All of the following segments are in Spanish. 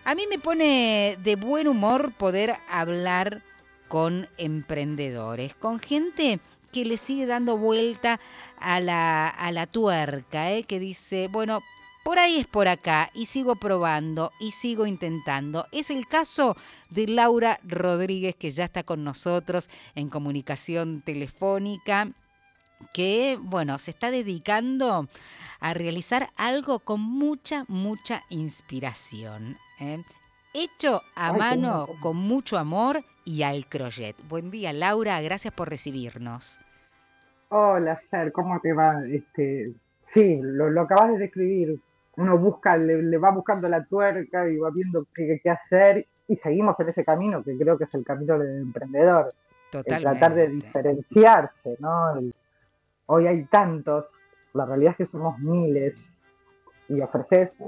A mí me pone de buen humor poder hablar con emprendedores, con gente que le sigue dando vuelta a la tuerca, que dice, bueno, por ahí es por acá, y sigo probando, y sigo intentando. Es el caso de Laura Rodríguez, que ya está con nosotros en comunicación telefónica, que, bueno, se está dedicando a realizar algo con mucha inspiración. Hecho a Ay, qué mano, bueno. con mucho amor y al crochet. Buen día, Laura, gracias por recibirnos. Hola, Fer, ¿cómo te va? Sí, lo acabas de describir. Uno busca, le va buscando la tuerca y va viendo qué hacer y seguimos en ese camino que creo que es el camino del emprendedor, el tratar de Totalmente. diferenciarse, ¿no? Hoy hay tantos, la realidad es que somos miles y ofreces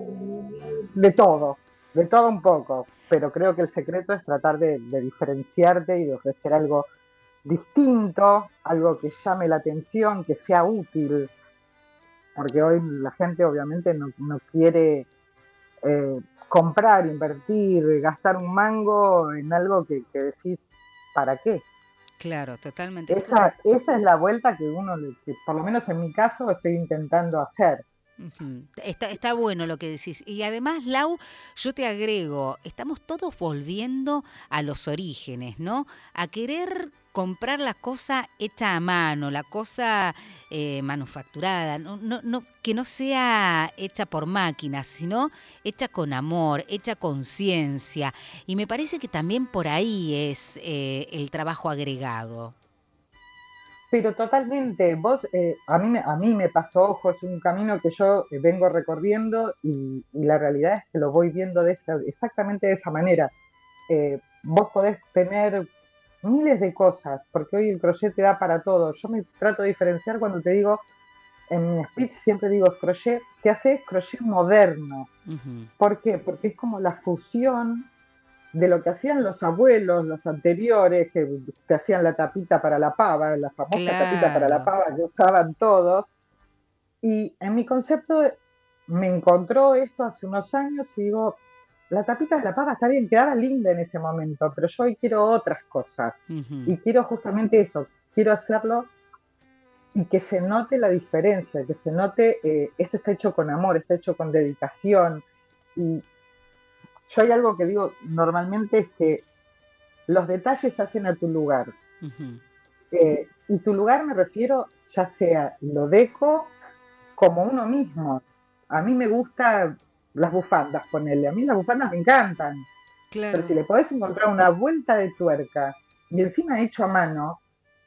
de todo un poco, pero creo que el secreto es tratar de diferenciarte y de ofrecer algo distinto, algo que llame la atención, que sea útil, porque hoy la gente obviamente no quiere comprar, invertir, gastar un mango en algo que decís, ¿para qué? Claro, totalmente. Esa es la vuelta que que por lo menos en mi caso, estoy intentando hacer. Ujú. Está bueno lo que decís. Y además, Lau, yo te agrego, estamos todos volviendo a los orígenes, ¿no? A querer comprar la cosa hecha a mano, la cosa manufacturada, que no sea hecha por máquinas, sino hecha con amor, hecha con ciencia. Y me parece que también por ahí es el trabajo agregado. Pero totalmente, a mí me pasó, ojo, es un camino que yo vengo recorriendo y la realidad es que lo voy viendo exactamente de esa manera. Vos podés tener miles de cosas, porque hoy el crochet te da para todo. Yo me trato de diferenciar cuando te digo, en mi speech siempre digo crochet, ¿qué haces? Crochet moderno. Ujú. ¿Por qué? Porque es como la fusión de lo que hacían los abuelos, los anteriores, que te hacían la tapita para la pava, la famosa tapita para la Claro. pava que usaban todos. Y en mi concepto me encontró esto hace unos años y digo, la tapita de la pava está bien, quedaba linda en ese momento, pero yo hoy quiero otras cosas. Ujú. Y quiero justamente eso, quiero hacerlo y que se note la diferencia, que se note, esto está hecho con amor, está hecho con dedicación. Y yo hay algo que digo normalmente es que los detalles hacen a tu lugar. Ujú. Y tu lugar me refiero ya sea lo deco como uno mismo. A mí me gustan las bufandas, ponele. A mí las bufandas me encantan. Pero Claro, si le podés encontrar una vuelta de tuerca y encima hecho a mano,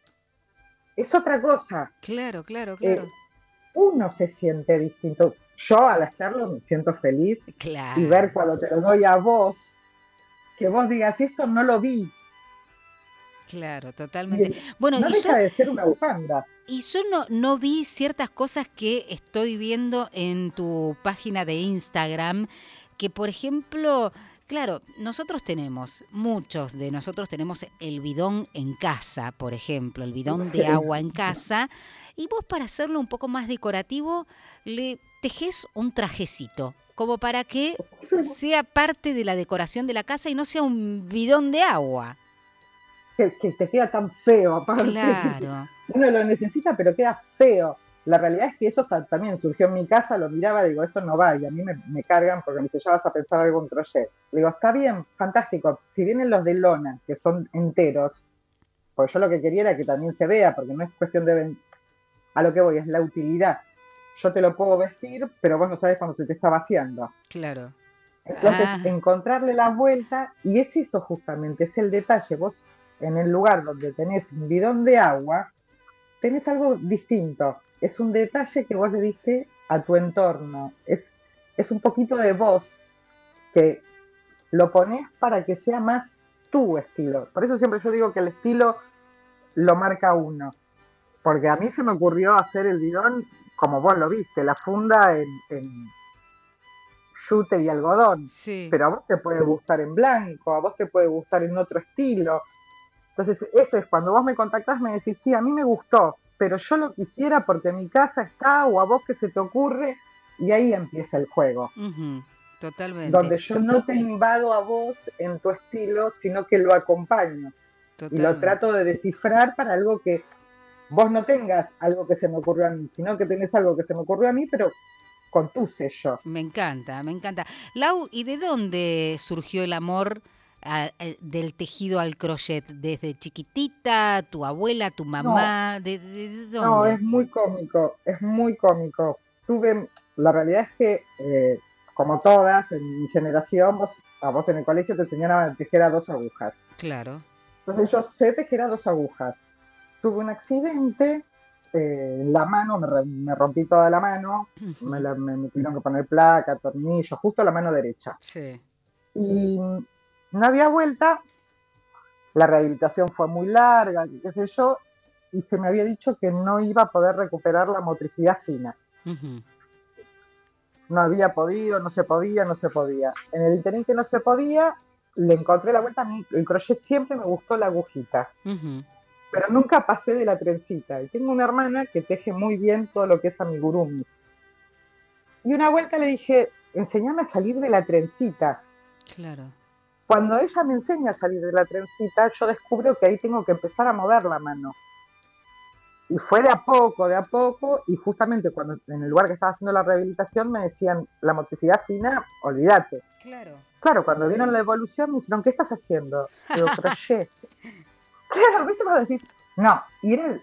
es otra cosa. claro. Eh, Uno se siente distinto. Yo al hacerlo me siento feliz y ver Claro, cuando te lo doy a vos, que vos digas, esto no lo vi. claro, Y totalmente. Bueno, no deja de ser una bufanda. yo no vi ciertas cosas que estoy viendo en tu página de Instagram, que por ejemplo, claro, muchos de nosotros tenemos el bidón en casa, por ejemplo, el bidón de Sí. agua en casa, y vos para hacerlo un poco más decorativo, le tejés un trajecito, como para que sea parte de la decoración de la casa y no sea un bidón de agua. Que te queda tan feo aparte. Claro. Uno lo necesita, pero queda feo. La realidad es que eso también surgió en mi casa, lo miraba, digo, esto no va, y a mí me cargan porque me dice, ya vas a pensar algo en crochet. Le digo, está bien, fantástico. Si vienen los de lona, que son enteros, pues yo lo que quería era que también se vea, porque no es cuestión a lo que voy, es la utilidad. Yo te lo puedo vestir, pero vos no sabes cuándo se te está vaciando. Claro. Entonces, Ah, encontrarle la vuelta, y es eso justamente, es el detalle. Vos, en el lugar donde tenés un bidón de agua, tenés algo distinto. Es un detalle que vos le diste a tu entorno. Es un poquito de vos que lo pones para que sea más tu estilo. Por eso siempre yo digo que el estilo lo marca uno. Porque a mí se me ocurrió hacer el bidón como vos lo viste, la funda en yute y algodón. sí. Pero a vos te puede gustar en blanco, a vos te puede gustar en otro estilo. Entonces, eso es cuando vos me contactás, me decís, sí, a mí me gustó, pero yo lo quisiera porque en mi casa está, o a vos que se te ocurre, y ahí empieza el juego. Ujú. Totalmente, donde yo no te invado a vos en tu estilo, sino que lo acompaño y lo totalmente. trato de descifrar para algo que vos no tengas algo que se me ocurrió a mí, sino que tenés algo que se me ocurrió a mí, pero con tu sello. Me encanta, me encanta. Lau, ¿y de dónde surgió el amor del tejido al crochet? ¿Desde chiquitita, tu abuela, tu No, mamá? ¿De no, dónde? es muy cómico, es muy cómico. La realidad es que, como todas, en mi generación, a vos en el colegio te enseñaban a tejer a dos agujas. Claro. Entonces yo sé tejer a dos agujas. Tuve un accidente, la mano, me rompí toda la mano, Ujú. me tuvieron que poner placa, tornillos, justo la mano derecha. Sí. Y no había vuelta, la rehabilitación fue muy larga, qué sé yo, y se me había dicho que no iba a poder recuperar la motricidad fina. Ujú, No había podido, no se podía, no se podía. En el interín que no se podía, le encontré la vuelta a mí. El crochet siempre me gustó la agujita, ujú. pero nunca pasé de la trencita. Y tengo una hermana que teje muy bien todo lo que es amigurumi. Y una vuelta le dije, enseñame a salir de la trencita. Claro. Cuando ella me enseña a salir de la trencita, yo descubro que ahí tengo que empezar a mover la mano. Y fue de a poco, y justamente cuando en el lugar que estaba haciendo la rehabilitación me decían, la motricidad fina, olvídate. Claro. Claro, cuando vieron la evolución me dijeron, ¿qué estás haciendo? Digo, crochet. Claro, ¿viste cuando decís? No, y era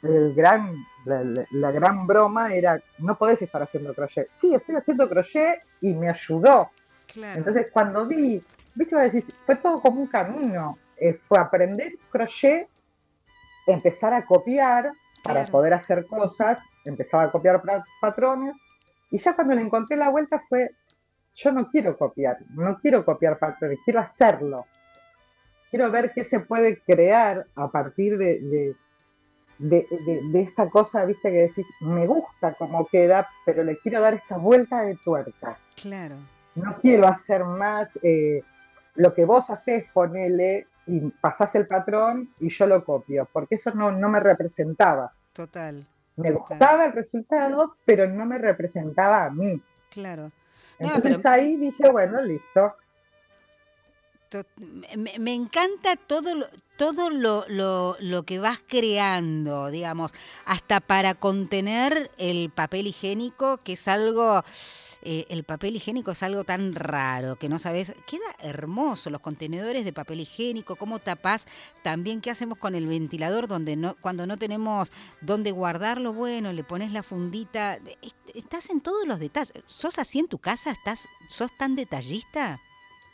la gran broma era, no podés estar haciendo crochet. Sí, estoy haciendo crochet y me ayudó. Claro. Entonces cuando viste, cuando decís, fue todo como un camino. Fue aprender crochet, empezar a copiar para Claro. poder hacer cosas, empezaba a copiar patrones, y ya cuando le encontré la vuelta fue, yo no quiero copiar, no quiero copiar patrones, quiero hacerlo. Quiero ver qué se puede crear a partir de esta cosa, viste, que decís, me gusta cómo queda, pero le quiero dar esta vuelta de tuerca. Claro. No quiero hacer más lo que vos hacés, ponele, y pasás el patrón y yo lo copio, porque eso no me representaba. Total. Me Total. gustaba el resultado, pero no me representaba a mí. Claro. No, pero Entonces ahí dije, bueno, listo. Me encanta todo lo que vas creando, digamos, hasta para contener el papel higiénico, que es algo, el papel higiénico es algo tan raro que no sabes, queda hermoso los contenedores de papel higiénico, cómo tapás, también qué hacemos con el ventilador donde no, cuando no tenemos dónde guardarlo, bueno, le pones la fundita, estás en todos los detalles. ¿Sos así en tu casa? ¿Sos tan detallista?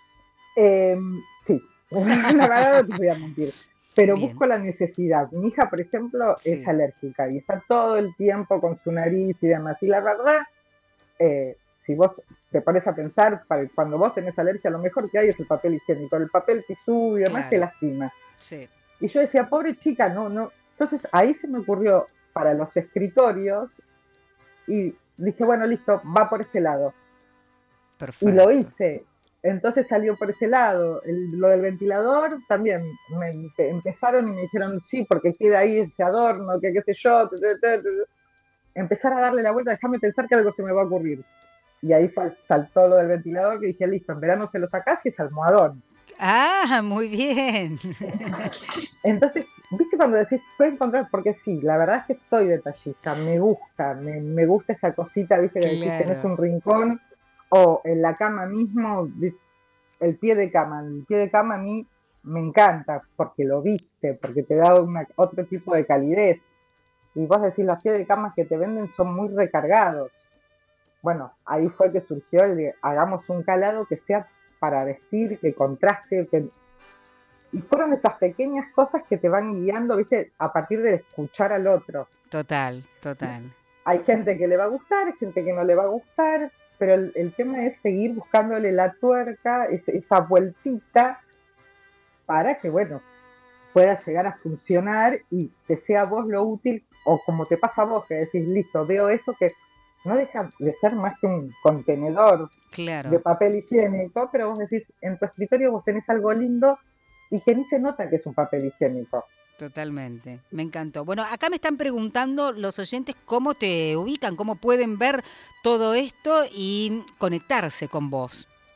Sí, la verdad no te voy a mentir, pero Bien, busco la necesidad. Mi hija, por ejemplo, es sí. alérgica y está todo el tiempo con su nariz y demás. Y la verdad, si vos te pones a pensar, cuando vos tenés alergia, lo mejor que hay es el papel higiénico. El papel tisú y demás te Claro, lastima. sí, Y yo decía, pobre chica, no, no. Entonces ahí se me ocurrió para los escritorios y dije, bueno, listo, va por este lado. Y lo perfecto. hice. Entonces salió por ese lado. Lo del ventilador también empezaron y me dijeron, sí, porque queda ahí ese adorno, que qué sé yo. Empezar a darle la vuelta, déjame pensar que algo se me va a ocurrir. Y ahí saltó lo del ventilador, que dije, listo, en verano se lo sacás y es almohadón. Ah, muy bien. Entonces, viste cuando decís, puedes encontrar, porque sí, la verdad es que soy detallista, me gusta, me gusta esa cosita, viste, que decís, tenés Claro, un rincón o en la cama mismo, el pie de cama a mí me encanta porque lo viste, porque te da otro tipo de calidez. Y vos decís, los pies de cama que te venden son muy recargados. Bueno, ahí fue que surgió el de hagamos un calado que sea para vestir, que contraste, y fueron esas pequeñas cosas que te van guiando, viste, a partir de escuchar al otro. total, total. Hay gente que le va a gustar, hay gente que no le va a gustar, pero el tema es seguir buscándole la tuerca, esa vueltita, para que, bueno, pueda llegar a funcionar y que sea vos lo útil, o como te pasa a vos, que decís, listo, veo esto que no deja de ser más que un contenedor de Claro, papel higiénico, pero vos decís, en tu escritorio vos tenés algo lindo y que ni se nota que es un papel higiénico. totalmente. Me encantó. Bueno, acá me están preguntando los oyentes cómo te ubican, cómo pueden ver todo esto y conectarse con vos.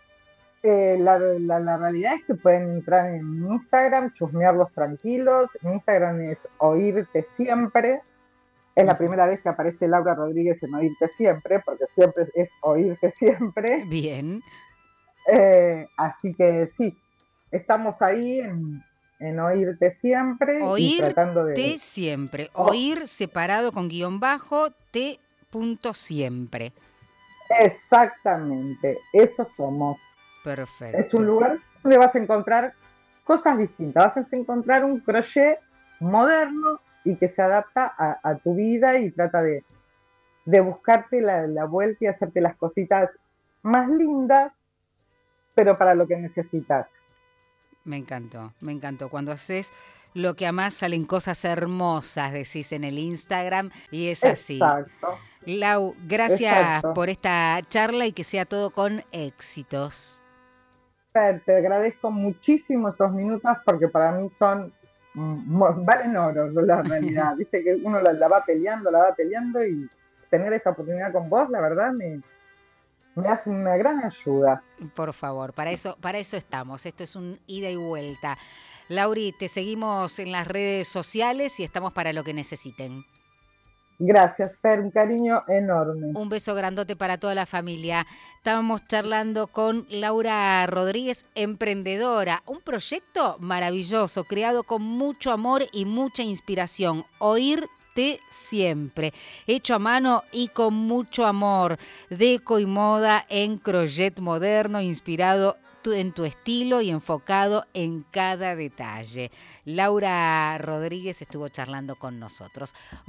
La realidad es que pueden entrar en Instagram, chusmearlos tranquilos. Mi Instagram es oírte siempre. Es la Ujú. primera vez que aparece Laura Rodríguez en Oírte Siempre, porque siempre es Oírte Siempre. Bien. Así que sí, estamos ahí en Oírte Siempre y tratando Oírte de... siempre. oh, Oír separado con guión bajo, te punto siempre. exactamente, eso somos. Es un Perfecto. lugar donde vas a encontrar cosas distintas, vas a encontrar un crochet moderno y que se adapta a tu vida y trata de buscarte la vuelta y hacerte las cositas más lindas, pero para lo que necesitas. Me encantó, me encantó. Cuando haces lo que amás salen cosas hermosas, decís en el Instagram, y es así. Exacto, Lau, gracias exacto. por esta charla y que sea todo con éxitos. Fer, te agradezco muchísimo estos minutos porque para mí son, valen oro la realidad. Viste que uno la va peleando y tener esta oportunidad con vos, la verdad, me hace una gran ayuda. Por favor, para eso estamos. Esto es un ida y vuelta. Lauri, te seguimos en las redes sociales y estamos para lo que necesiten. Gracias, Fer, un cariño enorme. Un beso grandote para toda la familia. Estábamos charlando con Laura Rodríguez, emprendedora. Un proyecto maravilloso, creado con mucho amor y mucha inspiración. Oírte siempre. Hecho a mano y con mucho amor. Deco y moda en crochet moderno, inspirado en tu estilo y enfocado en cada detalle. Laura Rodríguez estuvo charlando con nosotros.